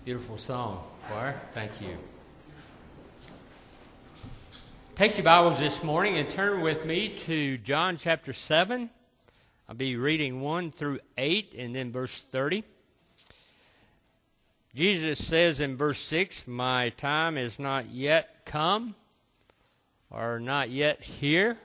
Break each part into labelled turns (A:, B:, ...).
A: Beautiful song, choir. Thank you. Take your Bibles this morning and turn with me to John chapter 7. I'll be reading 1 through 8 and then verse 30. Jesus says in verse 6, "My time is not yet come," or not yet here.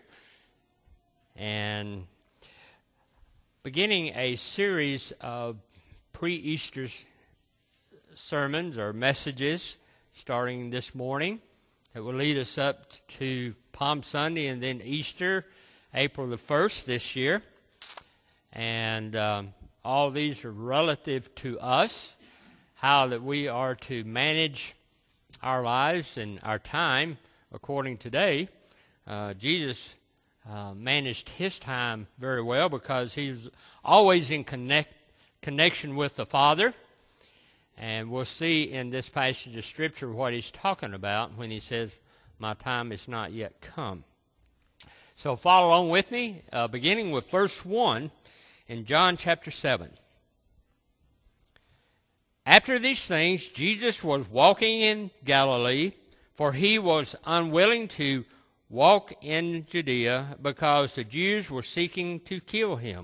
A: And beginning a series of pre-Easter sermons or messages starting this morning that will lead us up to Palm Sunday and then Easter, April the 1st this year. And all these are relative to us, how that we are to manage our lives and our time according to today. Jesus managed his time very well because he was always in connection with the Father. And we'll see in this passage of Scripture what he's talking about when he says, "My time is not yet come." So follow along with me, beginning with verse 1 in John chapter 7. "After these things, Jesus was walking in Galilee, for he was unwilling to walk in Judea because the Jews were seeking to kill him.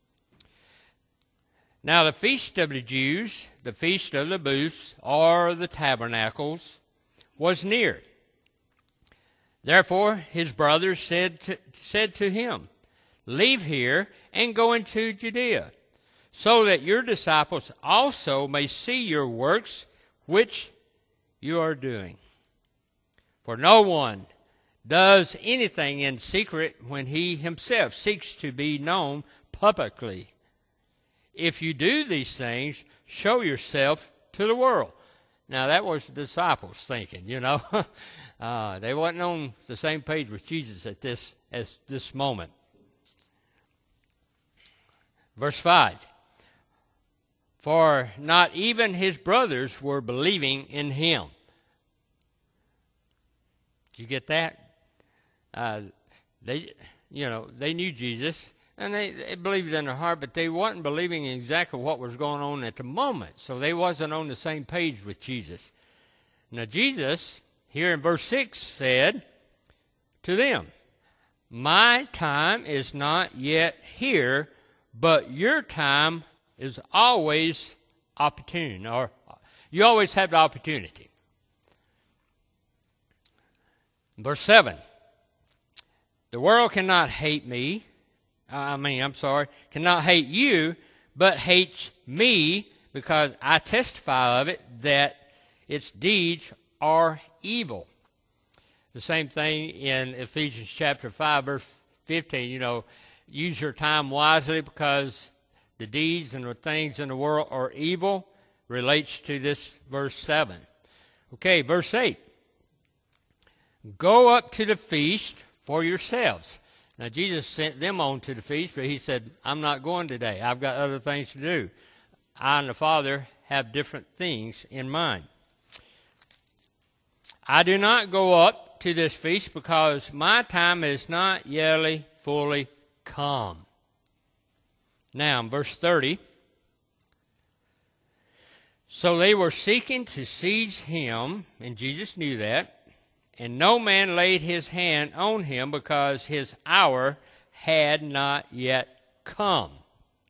A: Now the feast of the Jews, the feast of the booths, or the tabernacles, was near. Therefore his brothers said to him, 'Leave here and go into Judea, so that your disciples also may see your works which you are doing. For no one does anything in secret when he himself seeks to be known publicly. If you do these things, show yourself to the world.'" Now that was the disciples thinking, they wasn't on the same page with Jesus at this moment. Verse 5, "For not even his brothers were believing in him." Did you get that? They knew Jesus. And they believed in their heart, but they wasn't believing in exactly what was going on at the moment. So they wasn't on the same page with Jesus. Now Jesus, here in verse 6, said to them, "My time is not yet here, but your time is always opportune," or you always have the opportunity. Verse 7, "The world cannot hate cannot hate you, but hates me because I testify of it that its deeds are evil." The same thing in Ephesians chapter 5, verse 15, use your time wisely because the deeds and the things in the world are evil, relates to this verse 7. Okay, verse 8, "Go up to the feast for yourselves." Now, Jesus sent them on to the feast, but he said, "I'm not going today. I've got other things to do. I and the Father have different things in mind. I do not go up to this feast because my time is not yet fully come." Now, in verse 30, "So they were seeking to seize him," and Jesus knew that, "and no man laid his hand on him because his hour had not yet come."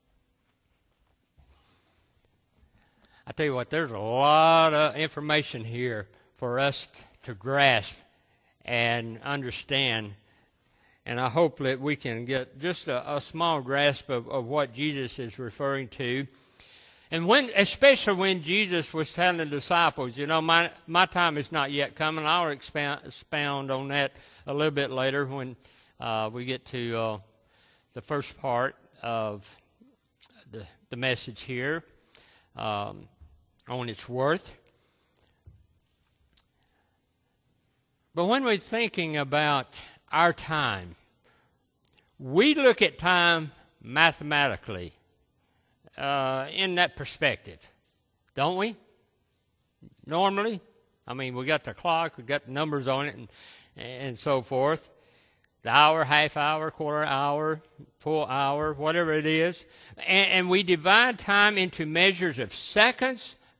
A: I tell you what, there's a lot of information here for us to grasp and understand. And I hope that we can get just a small grasp of what Jesus is referring to. And especially when Jesus was telling the disciples, my time is not yet coming. I'll expound on that a little bit later when we get to the first part of the message here on its worth. But when we're thinking about our time, we look at time mathematically. In that perspective, don't we? Normally, we got the clock, we got the numbers on it, and so forth. The hour, half hour, quarter hour, full hour, whatever it is. And we divide time into measures of seconds,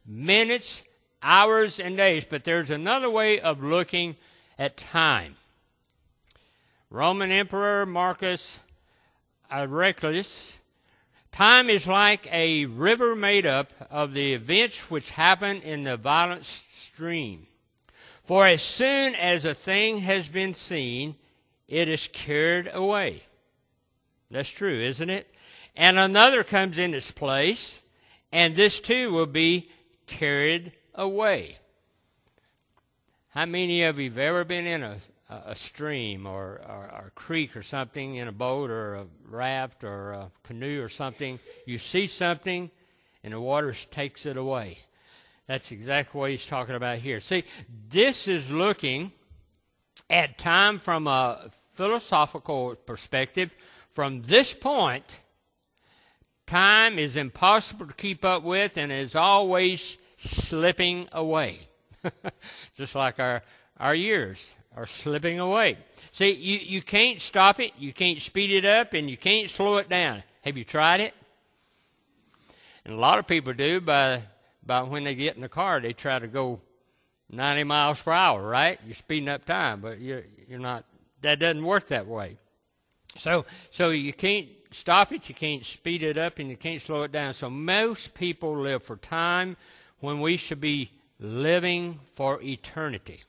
A: minutes, hours, and days. But there's another way of looking at time. Roman Emperor Marcus Aurelius, time is like a river made up of the events which happen in the violent stream. For as soon as a thing has been seen, it is carried away. That's true, isn't it? And another comes in its place, and this too will be carried away. How many of you have ever been in a stream or a creek or something in a boat or a raft or a canoe or something? You see something, and the water takes it away. That's exactly what he's talking about here. See, this is looking at time from a philosophical perspective. From this point, time is impossible to keep up with and is always slipping away. Just like our years are slipping away. See, you can't stop it, you can't speed it up, and you can't slow it down. Have you tried it? And a lot of people do. By when they get in the car, they try to go 90 miles per hour, right? You're speeding up time, but you're not. That doesn't work that way. So you can't stop it, you can't speed it up, and you can't slow it down. So most people live for time when we should be living for eternity.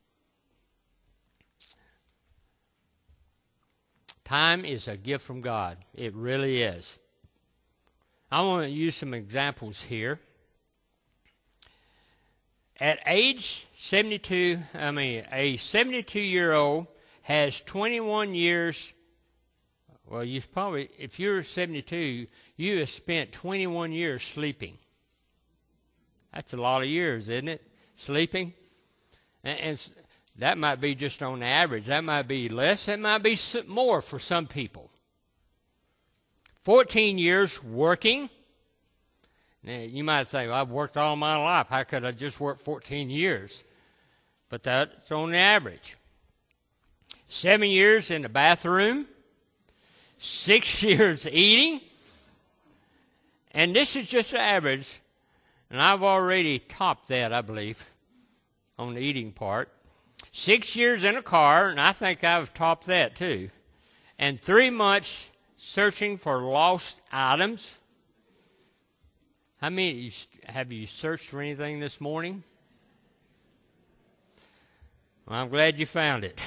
A: Time is a gift from God. It really is. I want to use some examples here. At age 72, a 72-year-old has 21 years. Well, if you're 72, you have spent 21 years sleeping. That's a lot of years, isn't it? Sleeping. And that might be just on average. That might be less. That might be more for some people. 14 years working. Now, you might say, well, I've worked all my life. How could I just work 14 years? But that's on the average. 7 years in the bathroom. 6 years eating. And this is just the average. And I've already topped that, I believe, on the eating part. 6 years in a car, and I think I've topped that too. And 3 months searching for lost items. How many have you searched for anything this morning? Well, I'm glad you found it.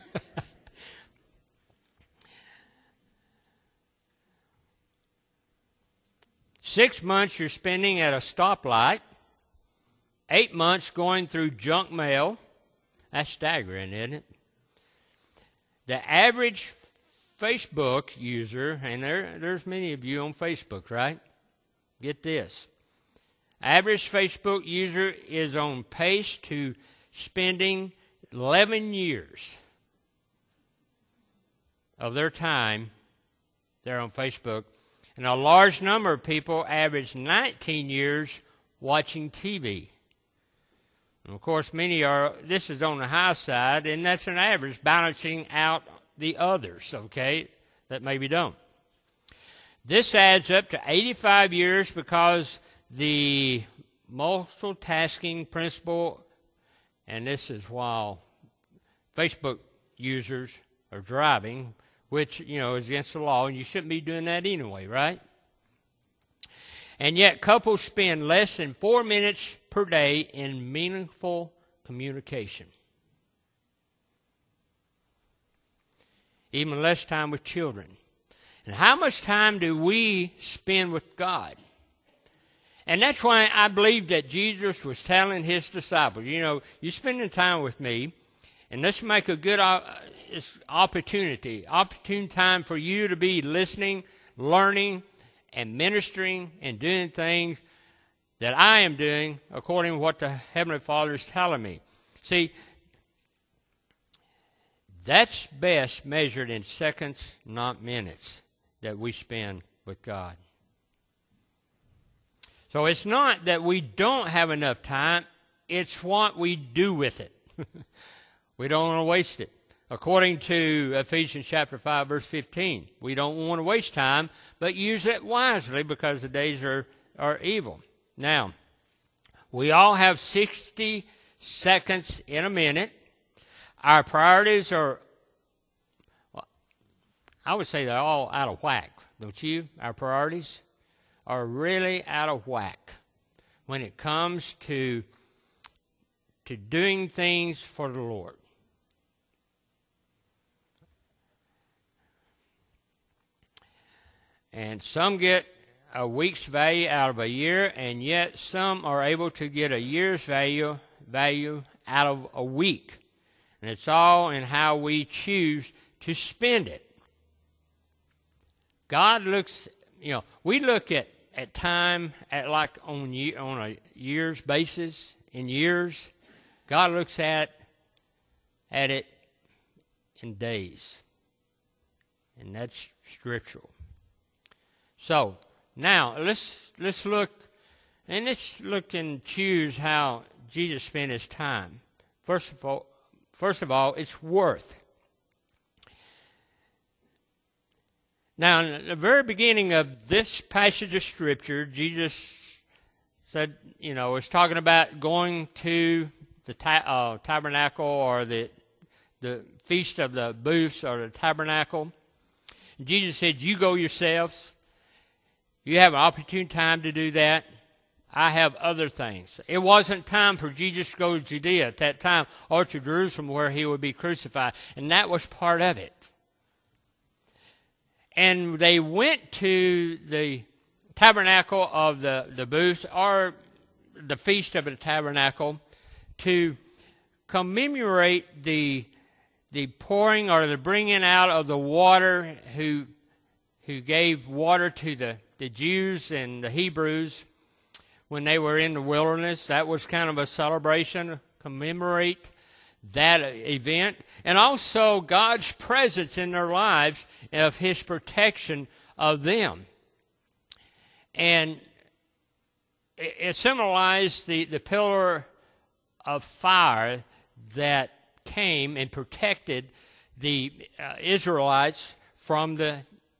A: 6 months you're spending at a stoplight. 8 months going through junk mail. That's staggering, isn't it? The average Facebook user, and there's many of you on Facebook, right? Get this. Average Facebook user is on pace to spending 11 years of their time there on Facebook. And a large number of people average 19 years watching TV. And of course, this is on the high side, and that's an average, balancing out the others, okay, that maybe don't. This adds up to 85 years because the multitasking principle, and this is while Facebook users are driving, which, is against the law, and you shouldn't be doing that anyway, right? And yet couples spend less than 4 minutes per day in meaningful communication. Even less time with children. And how much time do we spend with God? And that's why I believe that Jesus was telling his disciples, you're spending time with me, and let's make a good opportune time for you to be listening, learning, and ministering and doing things that I am doing according to what the Heavenly Father is telling me. See, that's best measured in seconds, not minutes, that we spend with God. So it's not that we don't have enough time, it's what we do with it. We don't want to waste it. According to Ephesians chapter 5, verse 15, we don't want to waste time, but use it wisely because the days are evil. Now, We all have 60 seconds in a minute. Our priorities are, I would say they're all out of whack, don't you? Our priorities are really out of whack when it comes to doing things for the Lord. And some get a week's value out of a year, and yet some are able to get a year's value out of a week. And it's all in how we choose to spend it. God looks, we look at time at like on a year's basis, in years. God looks at it in days. And that's scriptural. So, now let's look and choose how Jesus spent his time. First of all, it's worth. Now, in the very beginning of this passage of Scripture, Jesus said, was talking about going to the tabernacle or the feast of the booths or the tabernacle. And Jesus said, you go yourselves. You have an opportune time to do that. I have other things. It wasn't time for Jesus to go to Judea at that time or to Jerusalem where he would be crucified. And that was part of it. And they went to the tabernacle of the booths or the feast of the tabernacle to commemorate the pouring or the bringing out of the water who gave water to the Jews and the Hebrews when they were in the wilderness. That was kind of a celebration, commemorate that event. And also God's presence in their lives of his protection of them. And it symbolized the pillar of fire that came and protected the Israelites from the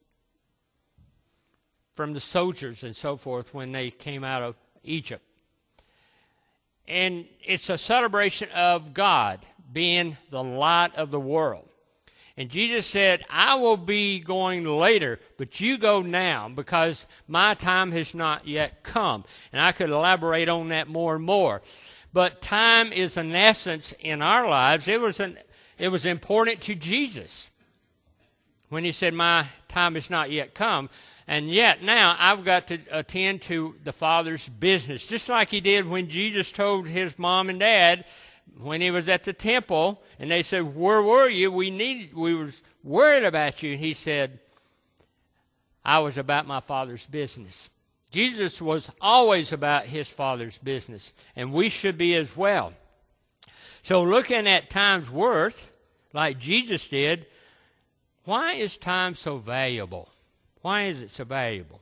A: soldiers and so forth when they came out of Egypt. And it's a celebration of God being the light of the world. And Jesus said, I will be going later, but you go now because my time has not yet come. And I could elaborate on that more and more. But time is an essence in our lives. It was important to Jesus when he said, my time has not yet come. And yet now I've got to attend to the Father's business. Just like he did when Jesus told his mom and dad when he was at the temple. And they said, where were you? We was worried about you. And he said, I was about my Father's business. Jesus was always about his Father's business. And we should be as well. So looking at time's worth, like Jesus did, why is time so valuable? Why is it so valuable?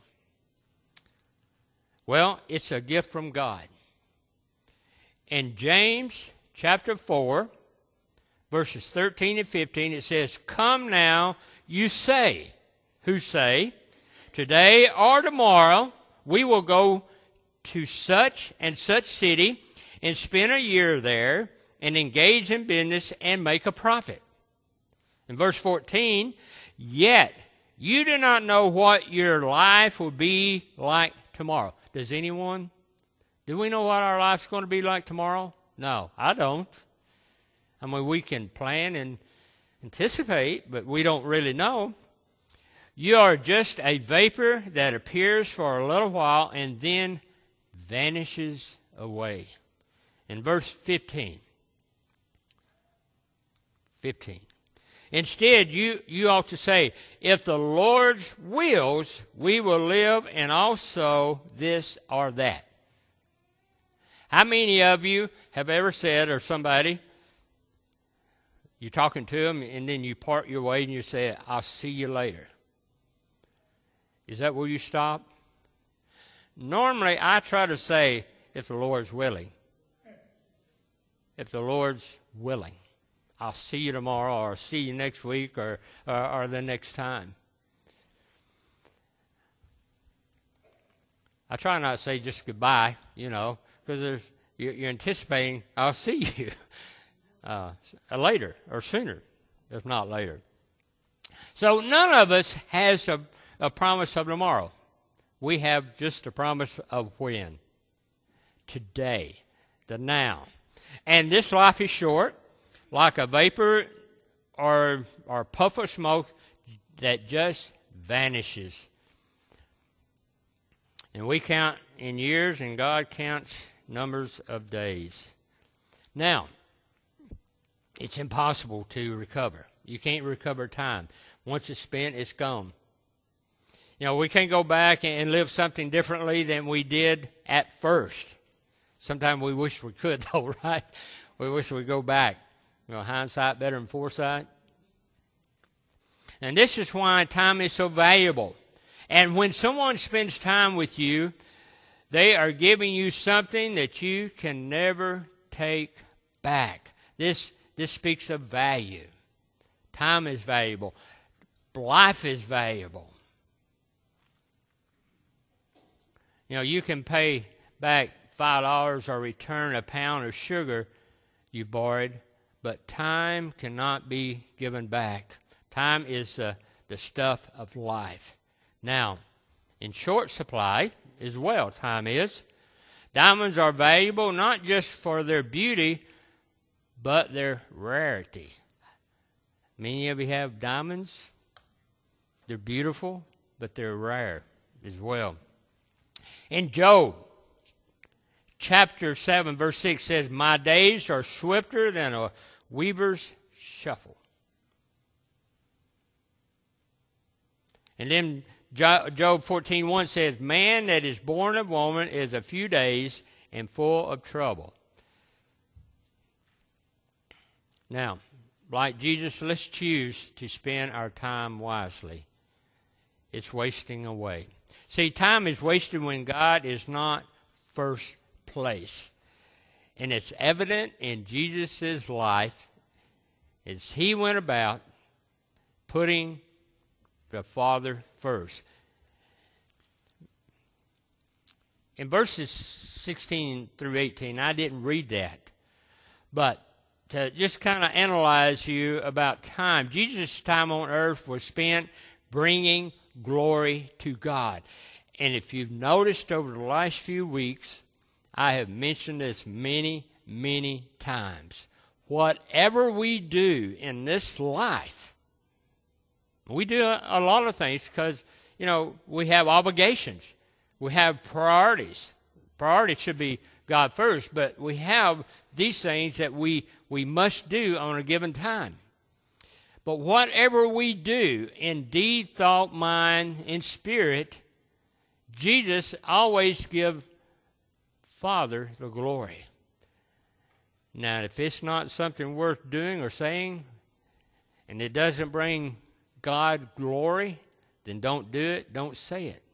A: Well, it's a gift from God. In James chapter 4, verses 13 and 15, it says, come now, you say, who say, today or tomorrow we will go to such and such city and spend a year there and engage in business and make a profit. In verse 14, yet you do not know what your life will be like tomorrow. Do we know what our life's going to be like tomorrow? No, I don't. I mean, we can plan and anticipate, but we don't really know. You are just a vapor that appears for a little while and then vanishes away. In verse 15. Instead, you ought to say, if the Lord wills, we will live, and also this or that. How many of you have ever said, or somebody, you're talking to them, and then you part your way and you say, I'll see you later? Is that where you stop? Normally, I try to say, if the Lord's willing. If the Lord's willing. I'll see you tomorrow, or see you next week, or the next time. I try not to say just goodbye, because you're anticipating, I'll see you later or sooner, if not later. So none of us has a promise of tomorrow. We have just a promise of when. Today. The now. And this life is short, like a vapor or puff of smoke that just vanishes. And we count in years, and God counts numbers of days. Now, it's impossible to recover. You can't recover time. Once it's spent, it's gone. You know, we can't go back and live something differently than we did at first. Sometimes we wish we could, though, right? We wish we'd go back. You know, hindsight better than foresight. And this is why time is so valuable. And when someone spends time with you, they are giving you something that you can never take back. This speaks of value. Time is valuable. Life is valuable. You know, you can pay back $5 or return a pound of sugar you borrowed, but time cannot be given back. Time is the stuff of life. Now, in short supply as well, time is. Diamonds are valuable not just for their beauty, but their rarity. Many of you have diamonds. They're beautiful, but they're rare as well. In Job, chapter 7, verse 6 says, "My days are swifter than a weaver's shuttle." And then Job 14:1 says, "Man that is born of woman is a few days and full of trouble." Now, like Jesus, let's choose to spend our time wisely. It's wasting away. See, time is wasted when God is not first place. And it's evident in Jesus' life as he went about putting the Father first. In verses 16 through 18, I didn't read that. But to just kind of analyze you about time, Jesus' time on earth was spent bringing glory to God. And if you've noticed over the last few weeks, I have mentioned this many, many times. Whatever we do in this life, we do a lot of things because, you know, we have obligations. We have priorities. Priorities should be God first, but we have these things that we must do on a given time. But whatever we do in deed, thought, mind, and spirit, Jesus always gives Father the glory. Now, if it's not something worth doing or saying, and it doesn't bring God glory, then don't do it, don't say it.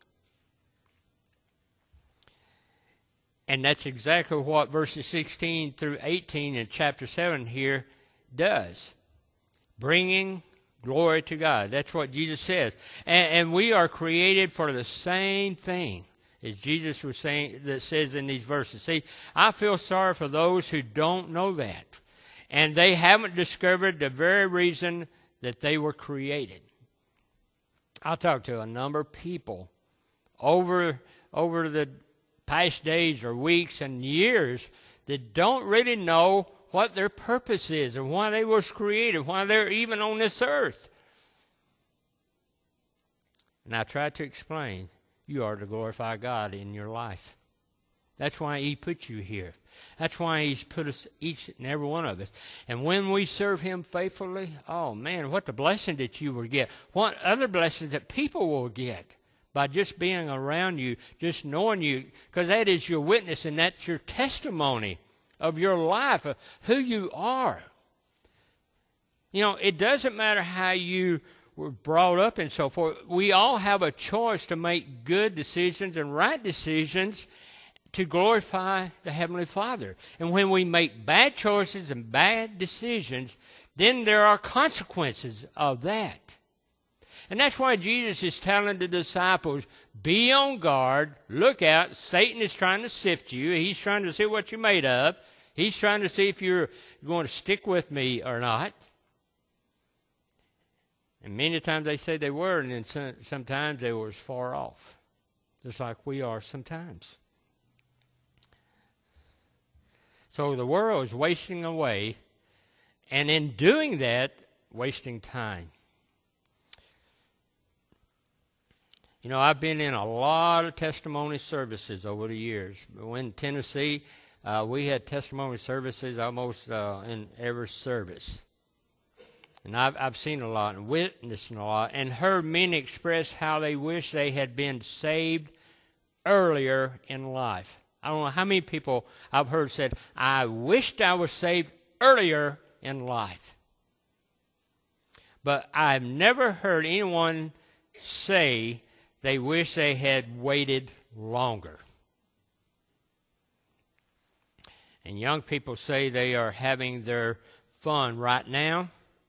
A: And that's exactly what verses 16 through 18 in chapter 7 here does. Bringing glory to God. That's what Jesus says. And we are created for the same thing as Jesus was saying, that says in these verses. See, I feel sorry for those who don't know that. And they haven't discovered the very reason that they were created. I talked to a number of people over the past days or weeks and years that don't really know what their purpose is and why they was created, why they're even on this earth. And I tried to explain, you are to glorify God in your life. That's why he put you here. That's why he's put us, each and every one of us. And when we serve him faithfully, oh man, what the blessing that you will get. What other blessings that people will get by just being around you, just knowing you, because that is your witness and that's your testimony of your life, of who you are. You know, it doesn't matter how you were brought up and so forth. We all have a choice to make good decisions and right decisions to glorify the Heavenly Father. And when we make bad choices and bad decisions, then there are consequences of that. And that's why Jesus is telling the disciples, be on guard, look out. Satan is trying to sift you. He's trying to see what you're made of. He's trying to see if you're going to stick with me or not. And many times they say they were, and then sometimes they were as far off, just like we are sometimes. So the world is wasting away, and in doing that, wasting time. You know, I've been in a lot of testimony services over the years. In Tennessee, we had testimony services almost in every service. And I've seen a lot and witnessed a lot and heard many express how they wish they had been saved earlier in life. I don't know how many people I've heard said, I wished I was saved earlier in life. But I've never heard anyone say they wish they had waited longer. And young people say they are having their fun right now.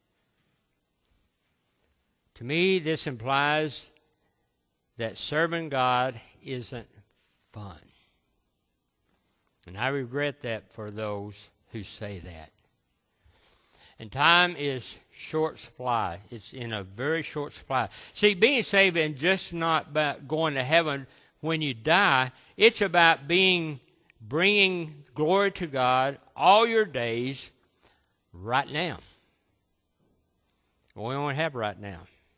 A: To me, this implies that serving God isn't fun. And I regret that for those who say that. And time is short supply. It's in a very short supply. See, being saved isn't just not about going to heaven when you die. It's about bringing glory to God all your days right now. We only have right now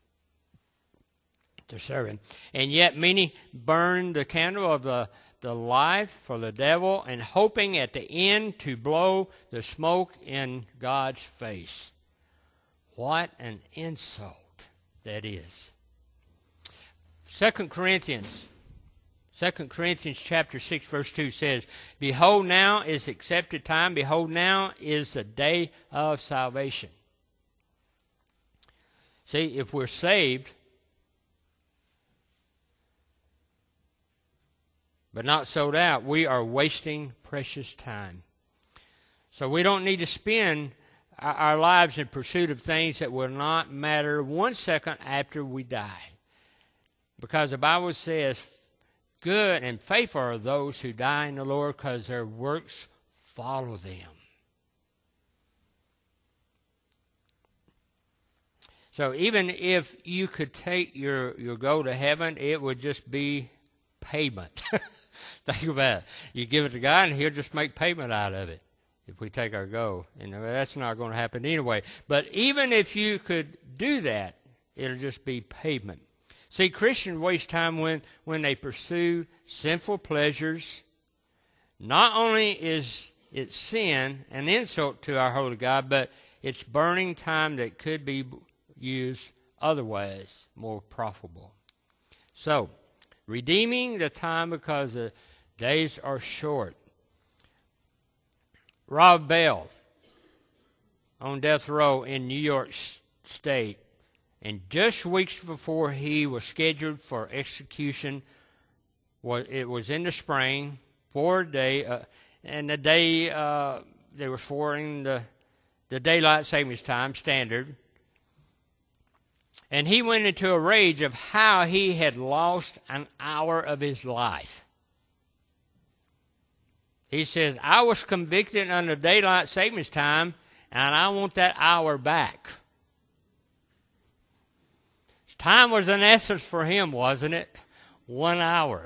A: to serve Him. And yet many burn the candle of the life for the devil and hoping at the end to blow the smoke in God's face. What an insult that is. 2 Corinthians chapter 6 verse 2 says, Behold, now is accepted time. Behold, now is the day of salvation. See, if we're saved, but not sold out, we are wasting precious time. So we don't need to spend our lives in pursuit of things that will not matter 1 second after we die. Because the Bible says, good and faithful are those who die in the Lord, because their works follow them. So even if you could take your go to heaven, it would just be payment. Think about it. You give it to God, and He'll just make payment out of it if we take our go. And that's not going to happen anyway. But even if you could do that, it'll just be payment. See, Christians waste time when they pursue sinful pleasures. Not only is it sin, an insult to our holy God, but it's burning time that could be used otherwise more profitable. So, redeeming the time because the days are short. Rob Bell, on death row in New York State, and just weeks before he was scheduled for execution, it was in the spring, and the day they were following the daylight savings time standard. And he went into a rage of how he had lost an hour of his life. He says, I was convicted under daylight savings time, and I want that hour back. Time was an essence for him, wasn't it? 1 hour.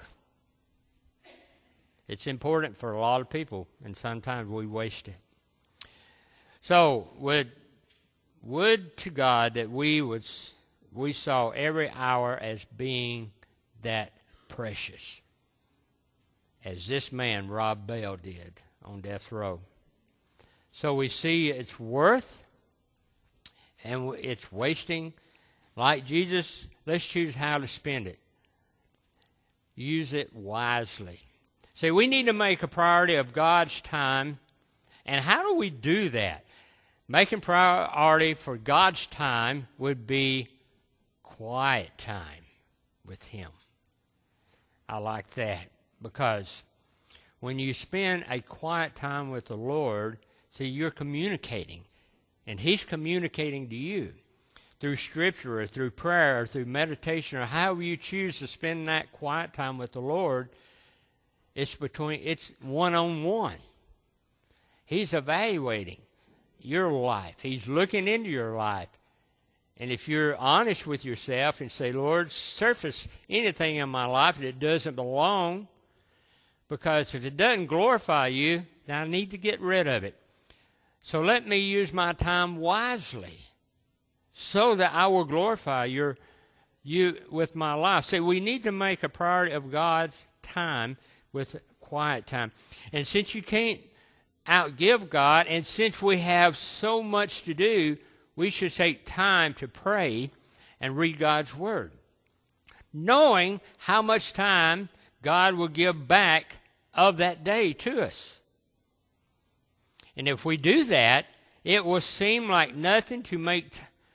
A: It's important for a lot of people, and sometimes we waste it. So, would to God that we saw every hour as being that precious, as this man, Rob Bell, did on death row. So we see its worth, and it's wasting. Like Jesus, let's choose how to spend it. Use it wisely. See, we need to make a priority of God's time. And how do we do that? Making priority for God's time would be quiet time with Him. I like that, because when you spend a quiet time with the Lord, see, you're communicating, and He's communicating to you. through Scripture or through prayer or through meditation or however you choose to spend that quiet time with the Lord, it's one-on-one. He's evaluating your life. He's looking into your life. And if you're honest with yourself and say, Lord, surface anything in my life that doesn't belong, because if it doesn't glorify you, then I need to get rid of it. So let me use my time wisely so that I will glorify you with my life. See, we need to make a priority of God's time with quiet time. And since you can't outgive God, and since we have so much to do, we should take time to pray and read God's Word, knowing how much time God will give back of that day to us. And if we do that, it will seem like nothing to make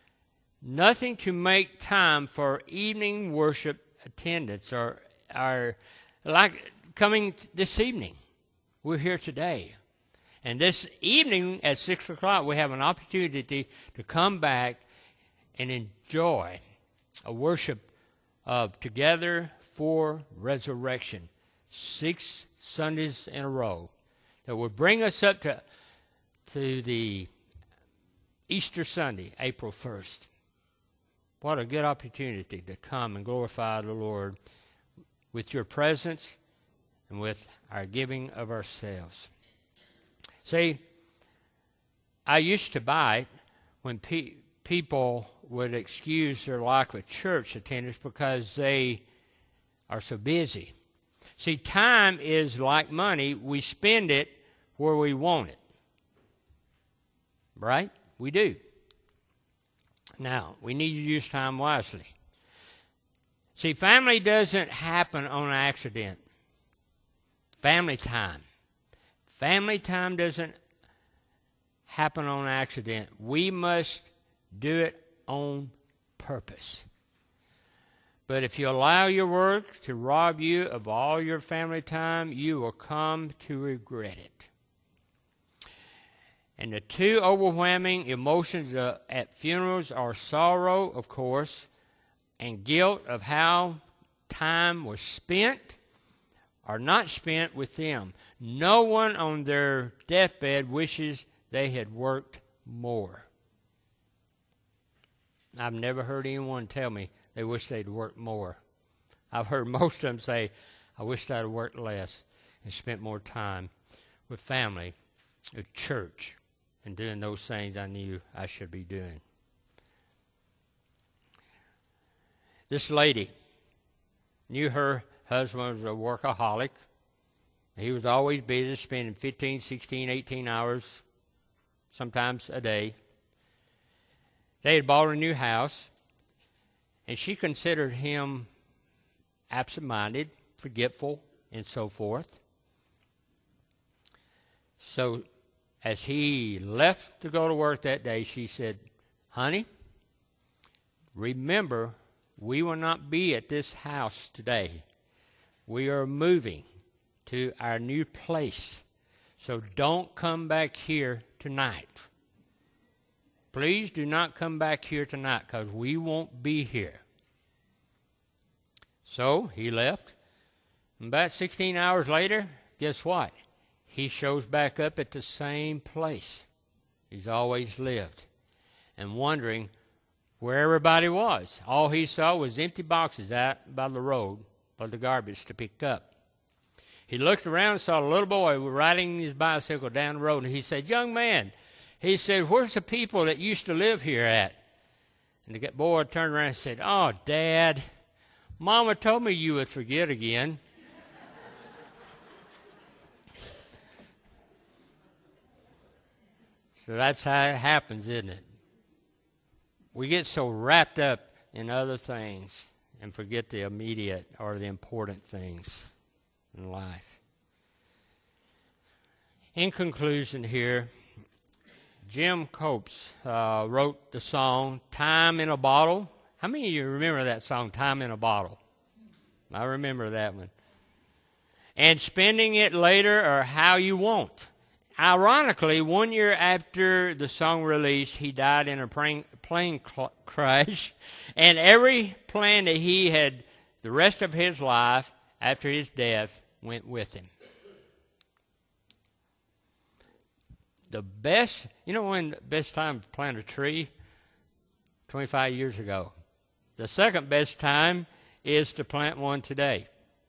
A: time for evening worship attendance or like coming this evening. We're here today. And this evening at 6 o'clock, we have an opportunity to come back and enjoy a worship of Together for Resurrection, 6 Sundays in a row, that will bring us up to the Easter Sunday, April 1st. What a good opportunity to come and glorify the Lord with your presence and with our giving of ourselves. See, I used to bite when people would excuse their lack of church attendance because they are so busy. See, time is like money. We spend it where we want it. Right? We do. Now, we need to use time wisely. See, family doesn't happen on accident. Family time doesn't happen on accident. We must do it on purpose. But if you allow your work to rob you of all your family time, you will come to regret it. And the two overwhelming emotions at funerals are sorrow, of course, and guilt of how time was spent or not spent with them. No one on their deathbed wishes they had worked more. I've never heard anyone tell me they wish they'd worked more. I've heard most of them say, I wish I'd worked less and spent more time with family, with church, and doing those things I knew I should be doing. This lady knew her husband was a workaholic. He was always busy, spending 15, 16, 18 hours, sometimes a day. They had bought a new house, and she considered him absent-minded, forgetful, and so forth. So as he left to go to work that day, she said, honey, remember, we will not be at this house today. We are moving to our new place. So don't come back here tonight. Please do not come back here tonight because we won't be here. So he left. And about 16 hours later, guess what? He shows back up at the same place he's always lived and wondering where everybody was. All he saw was empty boxes out by the road for the garbage to pick up. He looked around and saw a little boy riding his bicycle down the road, and he said, young man, he said, where's the people that used to live here at? And the boy turned around and said, oh, Dad, Mama told me you would forget again. So that's how it happens, isn't it? We get so wrapped up in other things and forget the immediate or the important things in life. In conclusion here, Jim Copes wrote the song, Time in a Bottle. How many of you remember that song, Time in a Bottle? I remember that one. And spending it later or how you want. Ironically, 1 year after the song released, he died in a plane crash, and every plan that he had the rest of his life after his death went with him. The best, when the best time to plant a tree? 25 years ago. The second best time is to plant one today.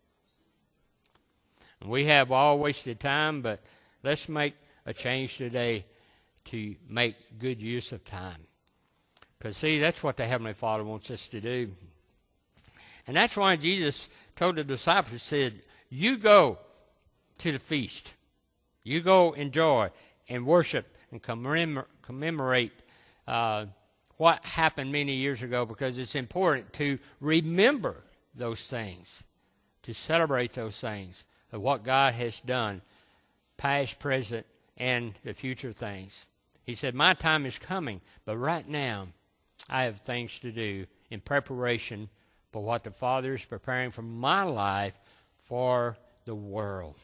A: We have all wasted time, but let's make a change today to make good use of time. Because, see, that's what the Heavenly Father wants us to do. And that's why Jesus told the disciples, he said, you go to the feast. You go enjoy and worship and commemorate what happened many years ago, because it's important to remember those things, to celebrate those things of what God has done, past, present, and the future things. He said, my time is coming, but right now I have things to do in preparation for what the Father is preparing for my life, for the world.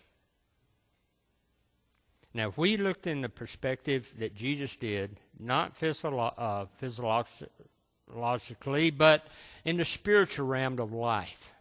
A: Now, if we looked in the perspective that Jesus did, not physiologically, but in the spiritual realm of life,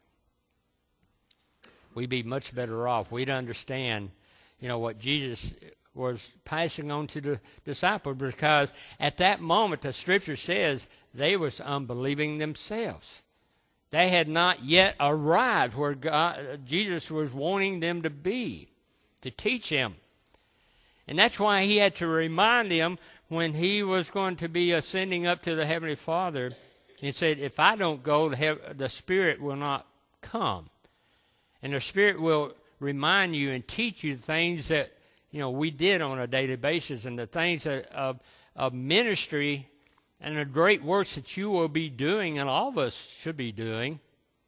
A: we'd be much better off. We'd understand, what Jesus was passing on to the disciples, because at that moment, the Scripture says, they was unbelieving themselves. They had not yet arrived where Jesus was wanting them to be, to teach them. And that's why he had to remind them when he was going to be ascending up to the Heavenly Father. He said, if I don't go, the Spirit will not come. And the Spirit will remind you and teach you things that, we did on a daily basis, and the things of ministry and the great works that you will be doing, and all of us should be doing.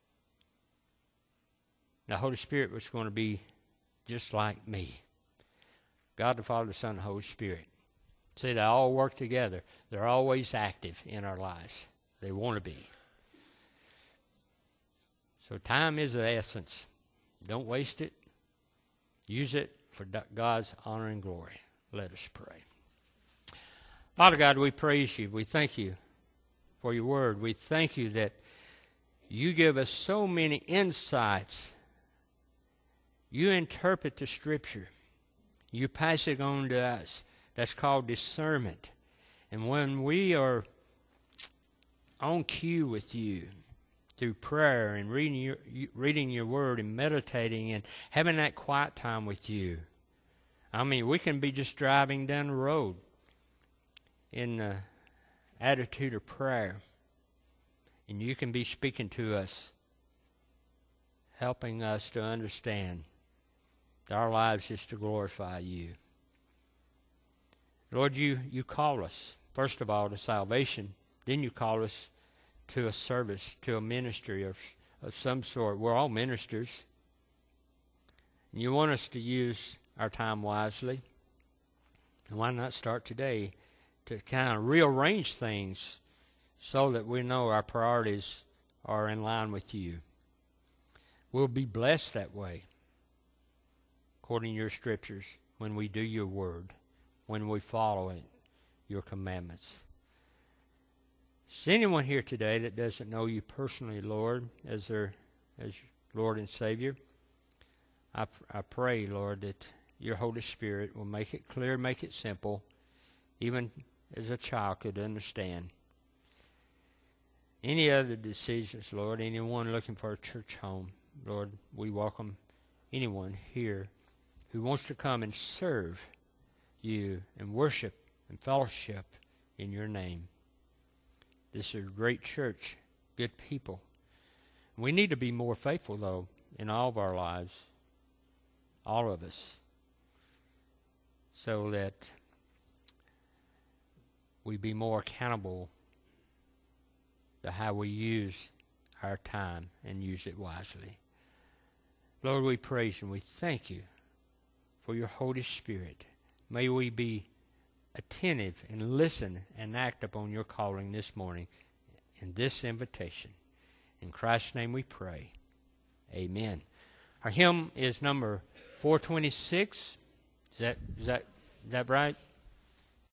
A: The Holy Spirit was going to be just like me. God the Father, the Son, and the Holy Spirit. See, they all work together. They're always active in our lives. They want to be. So time is the essence. Don't waste it. Use it for God's honor and glory. Let us pray. Father God, we praise you. We thank you for your word. We thank you that you give us so many insights. You interpret the Scripture. You pass it on to us. That's called discernment. And when we are on cue with you through prayer and reading your word and meditating and having that quiet time with you, we can be just driving down the road in the attitude of prayer, and you can be speaking to us, helping us to understand our lives is to glorify you. Lord, you call us, first of all, to salvation. Then you call us to a service, to a ministry of some sort. We're all ministers. And you want us to use our time wisely. And why not start today to kind of rearrange things so that we know our priorities are in line with you. We'll be blessed that way, according to your Scriptures, when we do your word, when we follow it, your commandments. Is anyone here today that doesn't know you personally, Lord, as Lord and Savior? I pray, Lord, that your Holy Spirit will make it clear, make it simple, even as a child could understand. Any other decisions, Lord, anyone looking for a church home, Lord, we welcome anyone here who wants to come and serve you and worship and fellowship in your name. This is a great church, good people. We need to be more faithful, though, in all of our lives, all of us, so that we be more accountable to how we use our time and use it wisely. Lord, we praise and we thank you for your Holy Spirit. May we be attentive and listen and act upon your calling this morning in this invitation. In Christ's name we pray. Amen. Our hymn is number 426. Is that Is that right?